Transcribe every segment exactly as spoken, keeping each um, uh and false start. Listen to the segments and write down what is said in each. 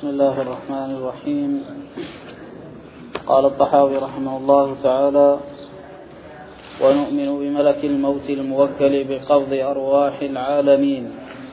بسم الله الرحمن الرحيم. قال الطحاوي رحمه الله تعالى: ونؤمن بملك الموت الموكل بقبض أرواح العالمين.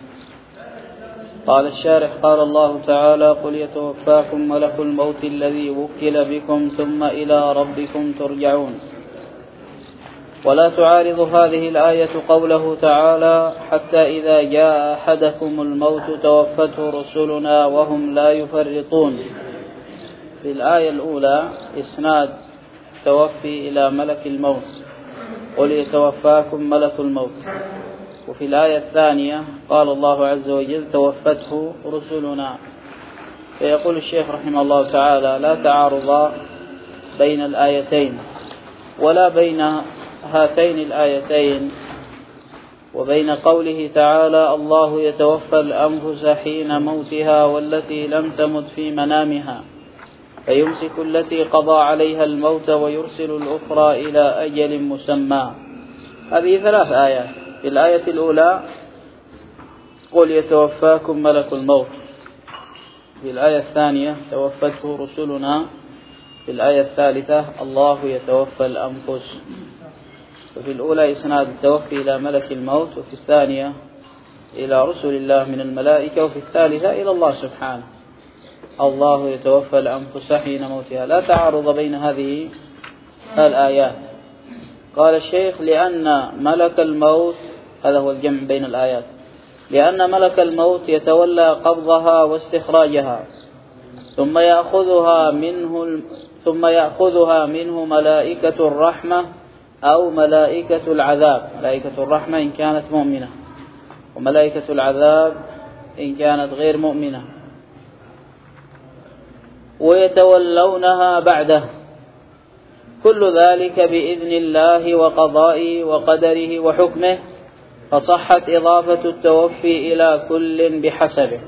قال الشارح: قال الله تعالى: قل يتوفاكم ملك الموت الذي وكل بكم ثم إلى ربكم ترجعون. ولا تعارض هذه الآية قوله تعالى: حتى إذا جاء أحدكم الموت توفته رسلنا وهم لا يفرطون. في الآية الأولى إسناد توفي إلى ملك الموت، قل يتوفاكم ملك الموت. وفي الآية الثانية قال الله عز وجل: توفته رسلنا. فيقول الشيخ رحمه الله تعالى: لا تعارض بين الآيتين ولا بين هاتين الآيتين وبين قوله تعالى: الله يتوفى الأنفس حين موتها والتي لم تمت في منامها فيمسك التي قضى عليها الموت ويرسل الأخرى إلى أجل مسمى. هذه ثلاث آيات. في الآية الأولى قل يتوفاكم ملك الموت، في الآية الثانية توفته رسلنا، في الآية الثالثة الله يتوفى الأنفس. وفي الأولى إسناد التوفي إلى ملك الموت، وفي الثانية إلى رسل الله من الملائكة، وفي الثالثة إلى الله سبحانه: الله يتوفى الأنفس حين موتها. لا تعارض بين هذه الآيات. قال الشيخ: لأن ملك الموت، هذا هو الجمع بين الآيات، لأن ملك الموت يتولى قبضها واستخراجها ثم يأخذها منه ثم يأخذها منه ملائكة الرحمة أو ملائكة العذاب. ملائكة الرحمة إن كانت مؤمنة، وملائكة العذاب إن كانت غير مؤمنة، ويتولونها بعده. كل ذلك بإذن الله وقضائه وقدره وحكمه، فصحت إضافة التوفي إلى كل بحسبه.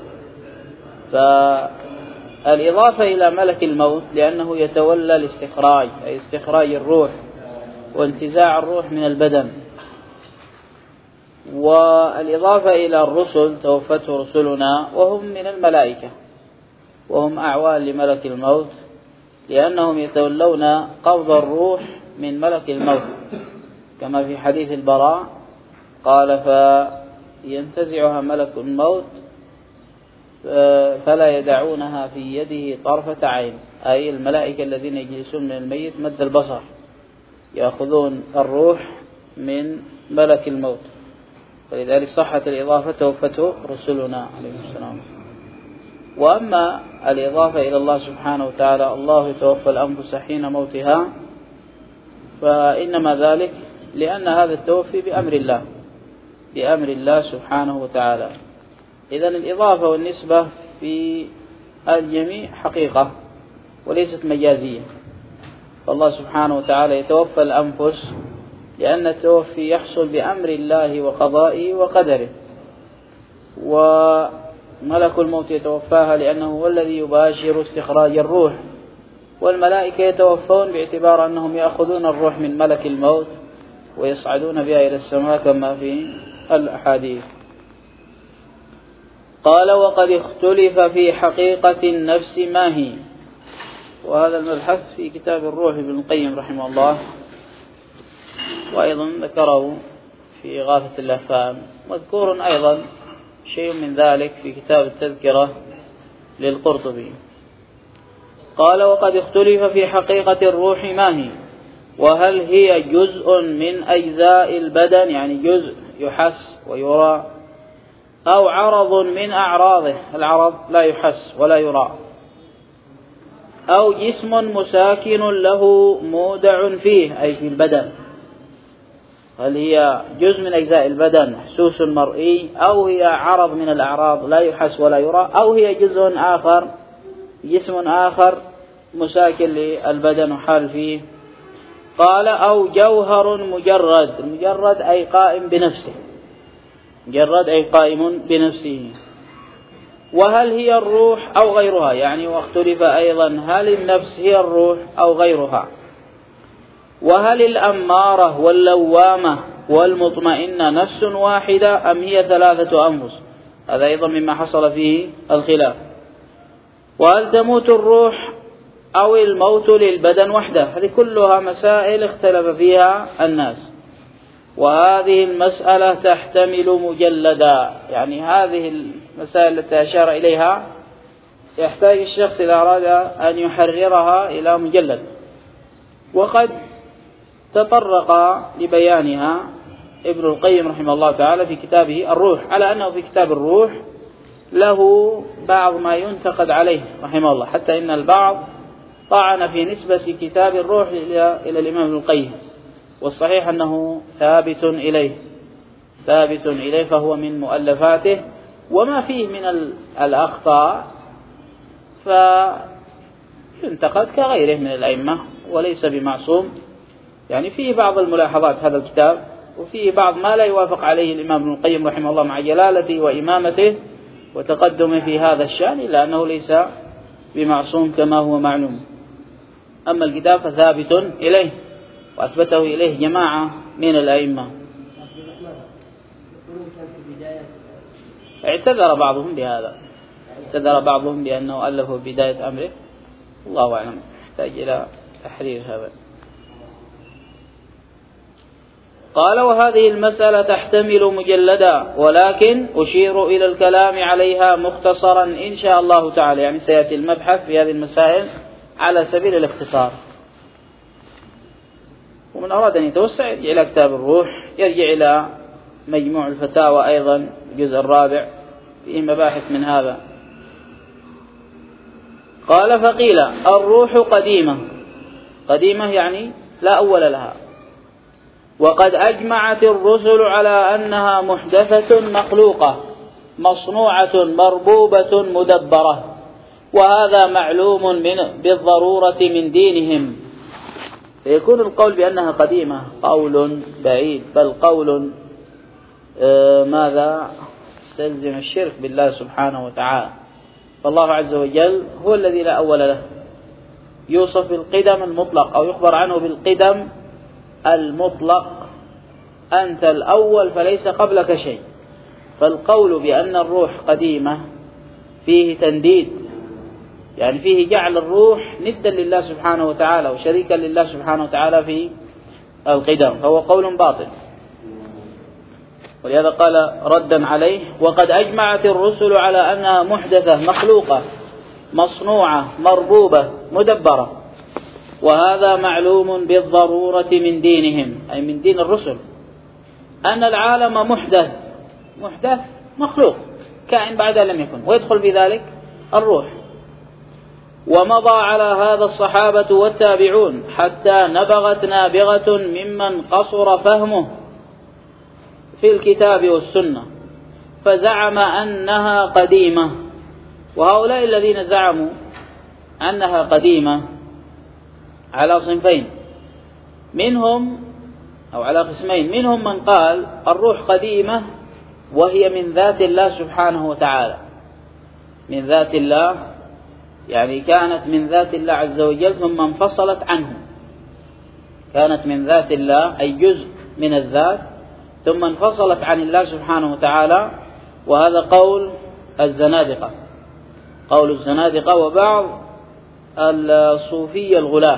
فالإضافة إلى ملك الموت لأنه يتولى الاستخراج، أي استخراج الروح وانتزاع الروح من البدن. والإضافة إلى الرسل: توفته رسلنا، وهم من الملائكة وهم أعوان لملك الموت، لأنهم يتولون قبض الروح من ملك الموت، كما في حديث البراء قال: فينتزعها ملك الموت فلا يدعونها في يده طرفة عين، أي الملائكة الذين يجلسون من الميت مد البصر يأخذون الروح من ملك الموت. فلذلك صحت الإضافة: توفته رسلنا عليه السلام. وأما الإضافة إلى الله سبحانه وتعالى: الله يتوفى الأنفس حين موتها، فإنما ذلك لأن هذا التوفي بأمر الله بأمر الله سبحانه وتعالى. إذن الإضافة والنسبة في الجميع حقيقة وليست مجازية. فالله سبحانه وتعالى يتوفى الأنفس لأن التوفي يحصل بأمر الله وقضائه وقدره، وملك الموت يتوفاها لأنه هو الذي يباشر استخراج الروح، والملائكة يتوفون باعتبار أنهم يأخذون الروح من ملك الموت ويصعدون بها إلى السماء كما في الأحاديث. قال: وقد اختلف في حقيقة النفس ما هي. وهذا المبحث في كتاب الروح ابن القيم رحمه الله، وأيضا ذكره في إغاثة اللهفان، مذكور أيضا شيء من ذلك في كتاب التذكرة للقرطبي. قال: وقد اختلف في حقيقة الروح ما هي، وهل هي جزء من أجزاء البدن، يعني جزء يحس ويرى، أو عرض من أعراضه، العرض لا يحس ولا يرى، أو جسم مساكن له مودع فيه، أي في البدن. هل هي جزء من أجزاء البدن محسوس مرئي، أو هي عرض من الأعراض لا يحس ولا يرى، أو هي جزء آخر جسم آخر مساكن للبدن وحال فيه. قال: أو جوهر مجرد. مجرد أي قائم بنفسه، مجرد أي قائم بنفسه. وهل هي الروح أو غيرها، يعني واختلف أيضا هل النفس هي الروح أو غيرها. وهل الأمارة واللوامة والمطمئنة نفس واحدة أم هي ثلاثة أنفس. هذا أيضا مما حصل فيه الخلاف. وهل تموت الروح أو الموت للبدن وحده؟ هذه كلها مسائل اختلف فيها الناس، وهذه المسألة تحتمل مجلدا. يعني هذه المسائل التي أشار إليها يحتاج الشخص إذا أراد أن يحررها إلى مجلد، وقد تطرق لبيانها ابن القيم رحمه الله تعالى في كتابه الروح، على أنه في كتاب الروح له بعض ما ينتقد عليه رحمه الله، حتى إن البعض طعن في نسبة كتاب الروح إلى الإمام ابن القيم، والصحيح أنه ثابت إليه ثابت إليه فهو من مؤلفاته، وما فيه من الأخطاء فينتقد كغيره من الأئمة وليس بمعصوم. يعني فيه بعض الملاحظات هذا الكتاب، وفيه بعض ما لا يوافق عليه الإمام ابن القيم رحمه الله مع جلالته وإمامته وتقدمه في هذا الشأن، إلا أنه ليس بمعصوم كما هو معلوم. أما الكتاب فثابت إليه وأثبته إليه جماعة من الأئمة. اعتذر بعضهم بهذا، اعتذر بعضهم بأنه ألفه بداية أمره، الله أعلم، يحتاج إلى تحرير هذا. قال: وهذه المسألة تحتمل مجلدا، ولكن أشير إلى الكلام عليها مختصرا إن شاء الله تعالى. يعني سيأتي المبحث في هذه المسائل على سبيل الاختصار، ومن أراد أن يتوسع يرجع إلى كتاب الروح، يرجع إلى مجموع الفتاوى أيضا الجزء الرابع فيه مباحث من هذا. قال: فقيل الروح قديمة، قديمة يعني لا أول لها، وقد أجمعت الرسل على أنها محدثة مخلوقة مصنوعة مربوبة مدبرة، وهذا معلوم من بالضرورة من دينهم. فيكون القول بأنها قديمة قول بعيد، بل قول آه ماذا يستلزم الشرك بالله سبحانه وتعالى. فالله عز وجل هو الذي لا أول له، يوصف بالقدم المطلق أو يخبر عنه بالقدم المطلق، أنت الأول فليس قبلك شيء. فالقول بأن الروح قديمة فيه تنديد، يعني فيه جعل الروح ندا لله سبحانه وتعالى وشريكا لله سبحانه وتعالى في القدم، فهو قول باطل. ولهذا قال ردا عليه: وقد أجمعت الرسل على أنها محدثة مخلوقة مصنوعة مربوبة مدبرة، وهذا معلوم بالضرورة من دينهم، أي من دين الرسل، أن العالم محدث، محدث مخلوق كائن بعد لم يكن، ويدخل في ذلك الروح. ومضى على هذا الصحابة والتابعون حتى نبغت نابغة ممن قصر فهمه في الكتاب والسنة فزعم أنها قديمة. وهؤلاء الذين زعموا أنها قديمة على صنفين، منهم أو على قسمين، منهم من قال الروح قديمة وهي من ذات الله سبحانه وتعالى، من ذات الله، يعني كانت من ذات الله عز وجل ثم انفصلت عنه، كانت من ذات الله أي جزء من الذات ثم انفصلت عن الله سبحانه وتعالى. وهذا قول الزنادقة، قول الزنادقة وبعض الصوفية الغلاة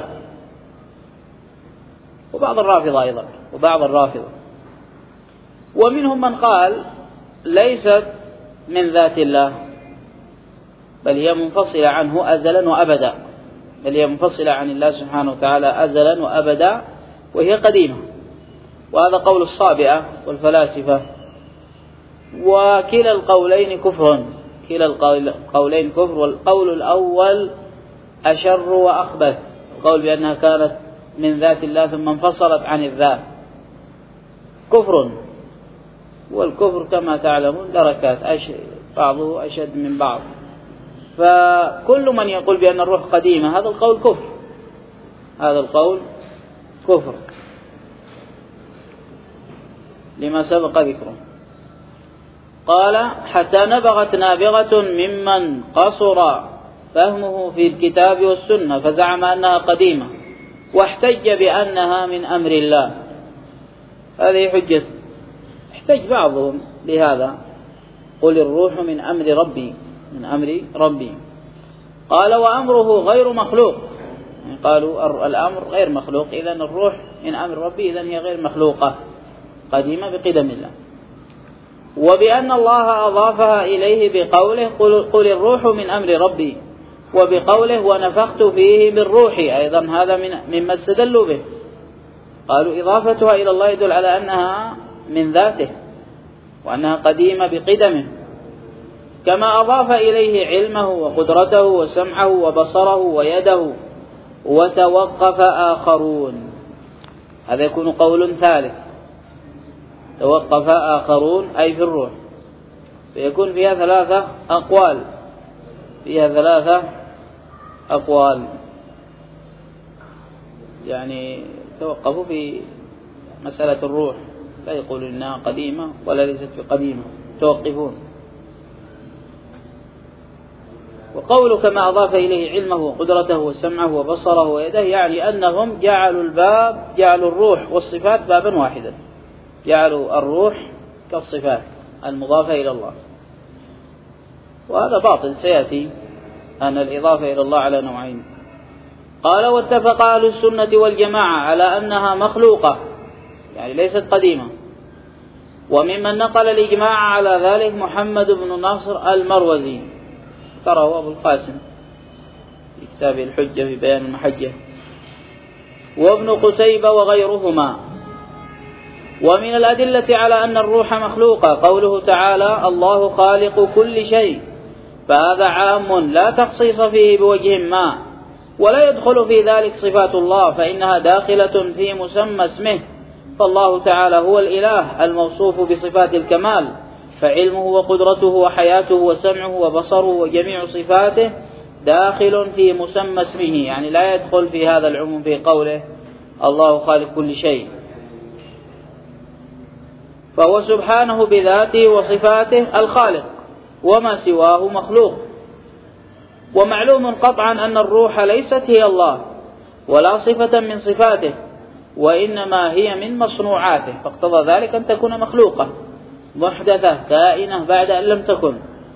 وبعض الرافضة أيضا، وبعض الرافضة. ومنهم من قال ليست من ذات الله، بل هي منفصلة عنه أزلا وأبدا، بل هي منفصلة عن الله سبحانه وتعالى أزلا وأبدا، وهي قديمة. وهذا قول الصابئة والفلاسفة. وكلا القولين كفر، كلا القولين كفر، والقول الأول أشر وأخبث، القول بأنها كانت من ذات الله ثم انفصلت عن الذات كفر، والكفر كما تعلمون دركات، بعضه أشد من بعض. فكل من يقول بأن الروح قديمة هذا القول كفر، هذا القول كفر لما سبق ذكره. قال: حتى نبغت نابغة ممن قصر فهمه في الكتاب والسنة فزعم أنها قديمة واحتج بأنها من أمر الله. هذه حجة، احتج بعضهم بهذا: قل الروح من أمر ربي، من أمر ربي. قال وأمره غير مخلوق، قالوا الأمر غير مخلوق، إذن الروح من أمر ربي، إذن هي غير مخلوقة قديمة بقدم الله. وبأن الله أضافها إليه بقوله قل, قل الروح من أمر ربي، وبقوله ونفخت فيه من روحي، أيضا هذا من مما استدلوا به. قالوا إضافتها إلى الله يدل على أنها من ذاته وأنها قديمة بقدمه، كما أضاف إليه علمه وقدرته وسمعه وبصره ويده. وتوقف آخرون، هذا يكون قول ثالث، توقف آخرون أي في الروح، فيكون فيها ثلاثة أقوال، فيها ثلاثة أقوال، يعني توقفوا في مسألة الروح، لا يقولون إنها قديمة ولا ليست بقديمة، توقفون. وقوله كما أضاف إليه علمه وقدرته وسمعه وبصره ويده، يعني أنهم جعلوا الباب، جعلوا الروح والصفات بابا واحدا، جعلوا الروح كالصفات المضافة إلى الله، وهذا باطل سيأتي أن الإضافة إلى الله على نوعين. قال واتفق أهل السنة والجماعة على أنها مخلوقة، يعني ليست قديمة. وممن نقل الإجماع على ذلك محمد بن نصر المروزي، ذكره أبو القاسم في كتابه الحجة في بيان المحجة، وابن قتيبة وغيرهما. ومن الأدلة على أن الروح مخلوقة قوله تعالى الله خالق كل شيء، فهذا عام لا تخصيص فيه بوجه ما، ولا يدخل في ذلك صفات الله فإنها داخلة في مسمى اسمه، فالله تعالى هو الإله الموصوف بصفات الكمال، فعلمه وقدرته وحياته وسمعه وبصره وجميع صفاته داخل في مسمى اسمه، يعني لا يدخل في هذا العموم في قوله الله خالق كل شيء، فهو سبحانه بذاته وصفاته الخالق، وما سواه مخلوق. ومعلوم قطعا أن الروح ليست هي الله ولا صفة من صفاته، وإنما هي من مصنوعاته، فاقتضى ذلك أن تكون مخلوقة محدثة كائنة بعد أن لم تكن.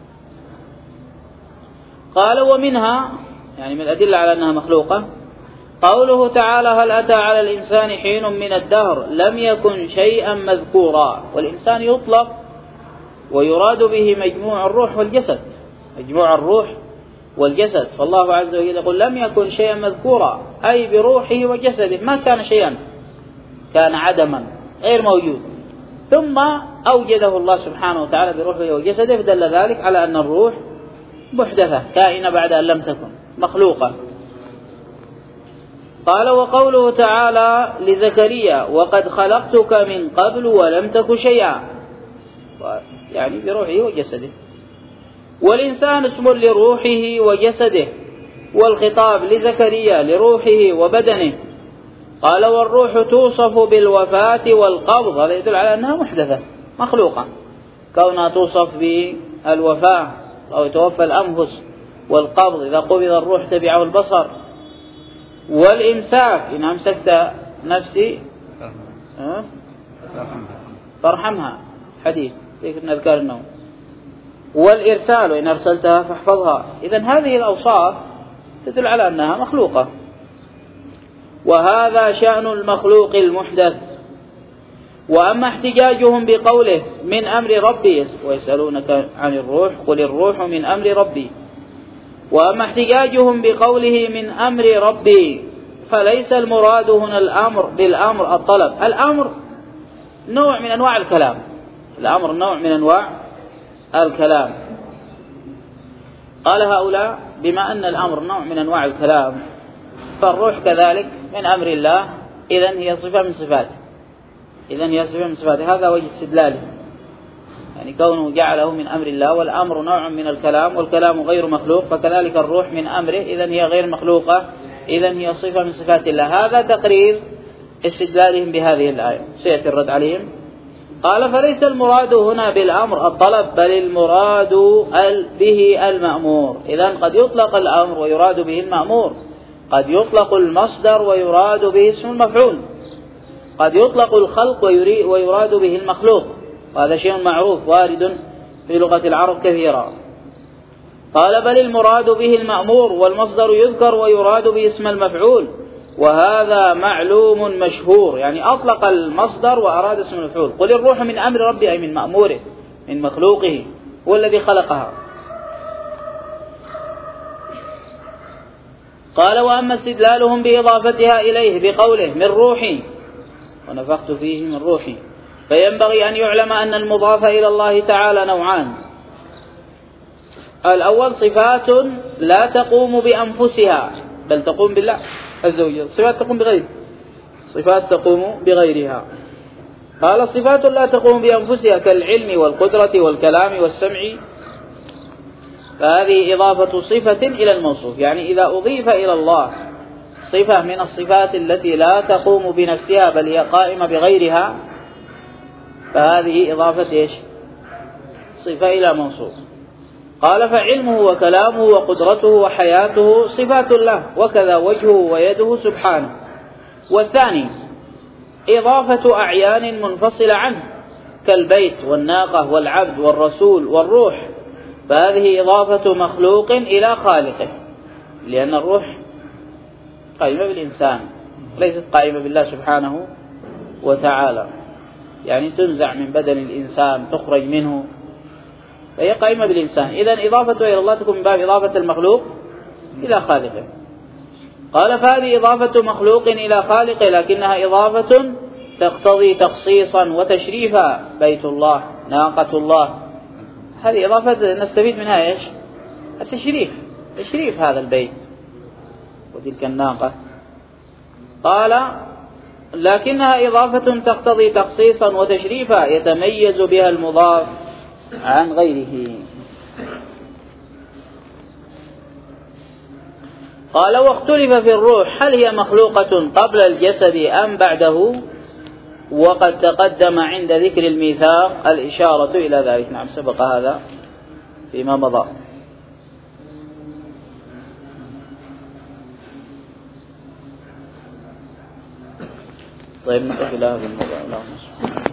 قال ومنها، يعني من الأدلة على أنها مخلوقة، قوله تعالى هل أتى على الإنسان حين من الدهر لم يكن شيئا مذكورا. والإنسان يطلق ويراد به مجموع الروح والجسد، مجموع الروح والجسد، فالله عز وجل يقول لم يكن شيئا مذكورا، أي بروحه وجسده ما كان شيئا، كان عدما غير موجود، ثم أوجده الله سبحانه وتعالى بروحه وجسده، فدل ذلك على أن الروح محدثة كائنة بعد أن لم تكن مخلوقة. قال وقوله تعالى لزكريا وقد خلقتك من قبل ولم تك شيئا، يعني بروحه وجسده. والإنسان اسم لروحه وجسده، والخطاب لزكريا لروحه وبدنه. قال والروح توصف بالوفاة والقبض، هذا يدل على أنها محدثة مخلوقة، كونها توصف بالوفاة أو يتوفى الأنفس، والقبض إذا قبض الروح تبعه البصر، والإمساك إن أمسكت نفسي فارحمها، حديث ذكر أذكار النوم، والإرسال إن أرسلتها فاحفظها. إذن هذه الأوصاف تدل على أنها مخلوقة، وهذا شأن المخلوق المحدث. وأما احتجاجهم بقوله من أمر ربي ويسألونك عن الروح قل الروح من أمر ربي، وأما احتجاجهم بقوله من أمر ربي فليس المراد هنا الأمر بالأمر الطلب، الأمر نوع من أنواع الكلام، الأمر نوع من أنواع الكلام. قال هؤلاء بما أن الأمر نوع من أنواع الكلام فالروح كذلك من أمر الله، إذن هي صفة من صفاته، إذن هي صفة من صفاته، هذا وجه استدلاله، يعني كونه جعله من أمر الله، والأمر نوع من الكلام والكلام غير مخلوق، فكذلك الروح من أمره، إذن هي غير مخلوقة، إذن هي صفة من صفات الله. هذا تقرير استدلالهم بهذه الآية، سيأتي الرد عليهم. قال فليس المراد هنا بالأمر الطلب، بل المراد به المأمور. إذن قد يطلق الأمر ويراد به المأمور، قد يطلق المصدر ويراد به اسم المفعول، قد يطلق الخلق ويراد به المخلوق، وهذا شيء معروف وارد في لغة العرب كثيرا. قال بل المراد به المأمور، والمصدر يذكر ويراد به اسم المفعول، وهذا معلوم مشهور. يعني أطلق المصدر وأراد اسم المفعول. قل الروح من أمر ربي، أي من مأموره، من مخلوقه، هو الذي خلقها. قال وأما استدلالهم بإضافتها إليه بقوله من روحي ونفخت فيه من روحي، فينبغي أن يعلم أن المضاف إلى الله تعالى نوعان. الأول صفات لا تقوم بأنفسها بل تقوم بالله عز وجل، صفات تقوم بغيره، صفات تقوم بغيرها. قال صفات لا تقوم بأنفسها كالعلم والقدرة والكلام والسمع، فهذه إضافة صفة إلى الموصوف. يعني إذا أضيف إلى الله صفة من الصفات التي لا تقوم بنفسها بل هي قائمة بغيرها، فهذه إضافة إيش؟ صفة إلى موصوف. قال فعلمه وكلامه وقدرته وحياته صفات الله، وكذا وجهه ويده سبحانه. والثاني إضافة أعيان منفصلة عنه كالبيت والناقة والعبد والرسول والروح، فهذه إضافة مخلوق إلى خالقه، لأن الروح قائمة بالإنسان ليست قائمة بالله سبحانه وتعالى، يعني تنزع من بدن الإنسان تخرج منه، فهي قائمة بالإنسان. إذن إضافته إلى الله تكون من باب إضافة المخلوق إلى خالقه. قال فهذه إضافة مخلوق إلى خالقه، لكنها إضافة تقتضي تخصيصا وتشريفا. بيت الله، ناقة الله، هذه إضافة نستفيد منها إيش؟ التشريف، تشريف هذا البيت وتلك الناقة. قال لكنها إضافة تقتضي تخصيصا وتشريفا يتميز بها المضاف عن غيره. قال واختلف في الروح هل هي مخلوقة قبل الجسد أم بعده، وقد تقدم عند ذكر الميثاق الإشارة إلى ذلك. نعم سبق هذا فيما مضى. طيب نقف إلى هذا الموضوع.